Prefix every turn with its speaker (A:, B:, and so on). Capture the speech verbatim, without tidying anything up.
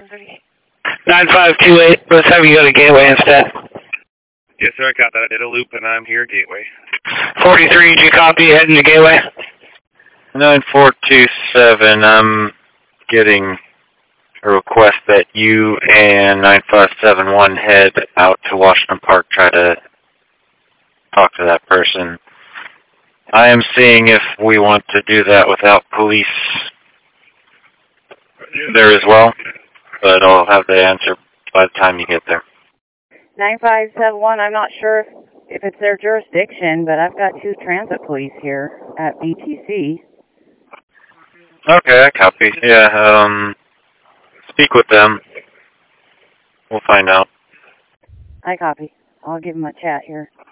A: nine five two eight, let's have you go to Gateway instead.
B: Yes, sir, I got that. I did a loop, and I'm here, Gateway.
A: forty-three, did you copy, heading to Gateway?
C: nine four two seven, I'm getting a request that you and nine five seven one head out to Washington Park, try to talk to that person. I am seeing if we want to do that without police there as well, but I'll have the answer by the time you get there.
D: nine five seven one, I'm not sure if, if it's their jurisdiction, but I've got two transit police here at B T C.
C: Okay, I copy. Yeah, um, speak with them. We'll find out.
D: I copy. I'll give them a chat here.